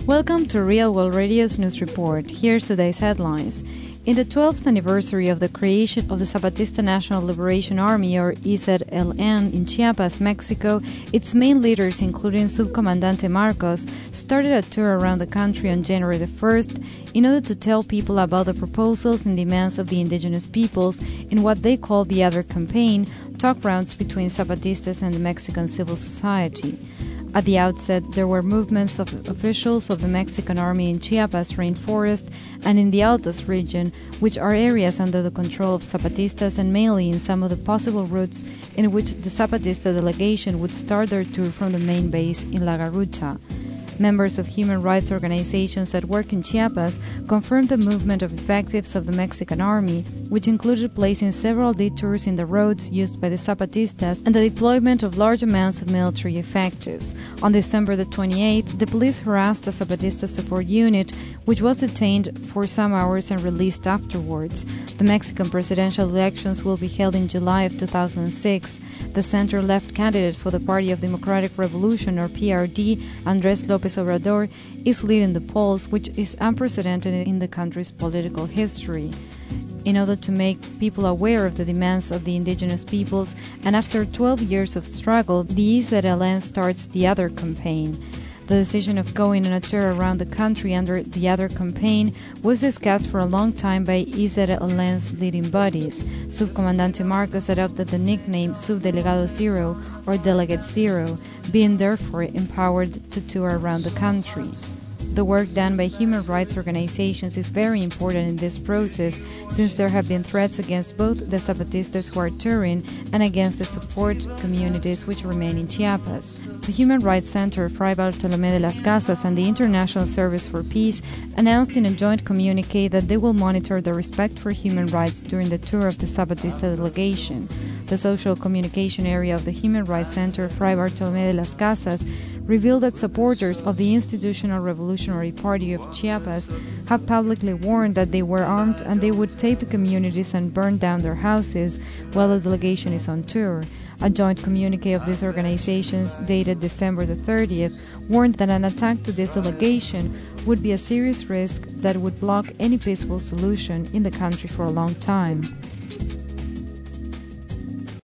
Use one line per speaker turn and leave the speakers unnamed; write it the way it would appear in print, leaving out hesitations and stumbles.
Welcome to Real World Radio's News Report. Here's today's headlines. In the 12th anniversary of the creation of the Zapatista National Liberation Army, or EZLN, in Chiapas, Mexico, its main leaders, including Subcomandante Marcos, started a tour around the country on January the 1st in order to tell people about the proposals and demands of the indigenous peoples in what they call the Other Campaign, talk rounds between Zapatistas and the Mexican civil society. At the outset, there were movements of officials of the Mexican army in Chiapas rainforest and in the Altos region, which are areas under the control of Zapatistas, and mainly in some of the possible routes in which the Zapatista delegation would start their tour from the main base in La Garrucha. Members of human rights organizations that work in Chiapas confirmed the movement of effectives of the Mexican army, which included placing several detours in the roads used by the Zapatistas and the deployment of large amounts of military effectives. On December the 28th, the police harassed a Zapatista support unit, which was detained for some hours and released afterwards. The Mexican presidential elections will be held in July of 2006. The center-left candidate for the Party of Democratic Revolution, or PRD, Andrés López Obrador, is leading the polls, which is unprecedented in the country's political history. In order to make people aware of the demands of the indigenous peoples, and after 12 years of struggle, the EZLN starts the Other Campaign. The decision of going on a tour around the country under the Other Campaign was discussed for a long time by EZLN's leading bodies. Subcomandante Marcos adopted the nickname Subdelegado Zero, or Delegate Zero, being therefore empowered to tour around the country. The work done by human rights organizations is very important in this process, since there have been threats against both the Zapatistas who are touring and against the support communities which remain in Chiapas. The Human Rights Center Fray Bartolomé de las Casas and the International Service for Peace announced in a joint communique that they will monitor the respect for human rights during the tour of the Zapatista delegation. The social communication area of the Human Rights Center Fray Bartolomé de las Casas revealed that supporters of the Institutional Revolutionary Party of Chiapas have publicly warned that they were armed and they would take the communities and burn down their houses while the delegation is on tour. A joint communique of these organizations, dated December the 30th, warned that an attack to this delegation would be a serious risk that would block any peaceful solution in the country for a long time.